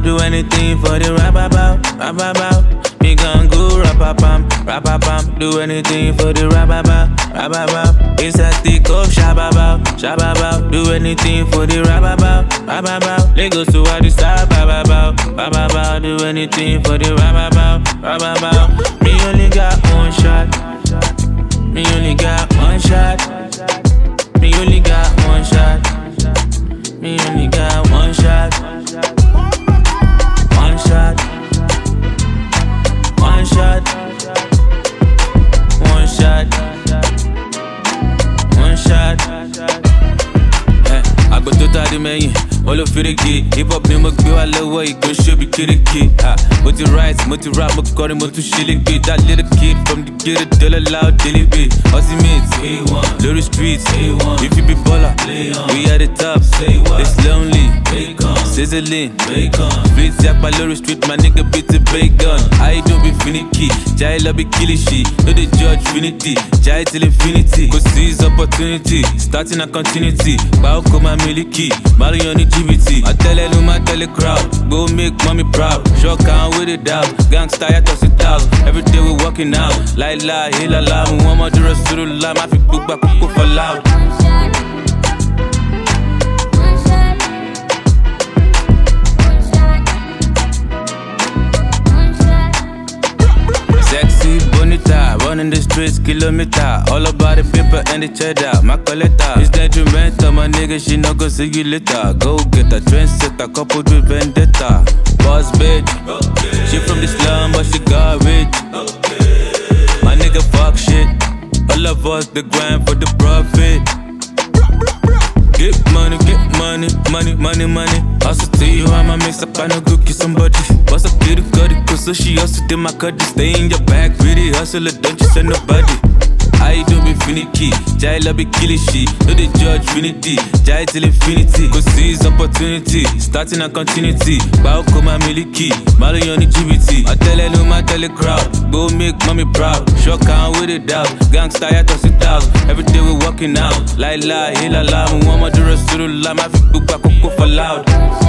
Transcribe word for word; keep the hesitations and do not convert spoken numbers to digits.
do anything for the rap about, rap about. Me gon' go rap pam, rap pam. Do anything for the rap about, rap about. It's a thick of shababa, shababa. Do anything for the rap about, rap about. Lagos to Addis Ababa, rap about. Do anything for the rap about, rap about. Me only got one shot. Me only got one shot. Me only got one shot. Me only got one shot. One shot. One shot. One shot. One shot. Hey, I go to the main. All of it again. Hip hop name go a low way. Go show be kid kid. Ah, what you write, what you rap, what got him to shilling beat. That little kid from the kid till loud daily beat. Aussie mates, A one. Lorry streets, A one. If you be baller, we at the top. Say what? It's lonely. Bacon. Sizzling. Bacon. Streets yak by Lorry street, my nigga beat the bacon. I don't be finicky. Jai love be killing shit. No the judge finity. Jai till infinity. Go seize opportunity. Starting a continuity. Bow come my milky. Mario on G B T. I tell it, I tell the crowd. Go make mommy proud. Shock out with it out. Gangsta, I toss it out. Every day we walking out. La la, he la la. We want more to rest to the line. My feet book back, go for loud. Sexy, bonita, running the streets, kilometer. All about the paper and the cheddar, my collector. It's detrimental, my nigga, she not gon' see you later. Go get a trendsetter, coupled with vendetta. Boss bitch, okay. She from the slum, but she got rich. Okay. My nigga fuck shit. All of us, the grind for the profit. Get money, get money, money, money, money. Also tell you I'ma mix up, I no go kiss somebody. What's up, get it, cut it, cause so she also did my cut. Stay in your back, pretty hustler, don't you send nobody. I don't be finicky, Jai love be killing shit. No the judge finity, Jai till infinity. Go seize opportunity, starting a continuity. Bow come my milky, Mario on the G B T. I tell it, no I tell the crowd. Go make mommy proud, shock out with it out. Gangsta, I toss it out. Every day we walking out. La la, he la la. We want more to rest to the line. My feet book back, go for loud.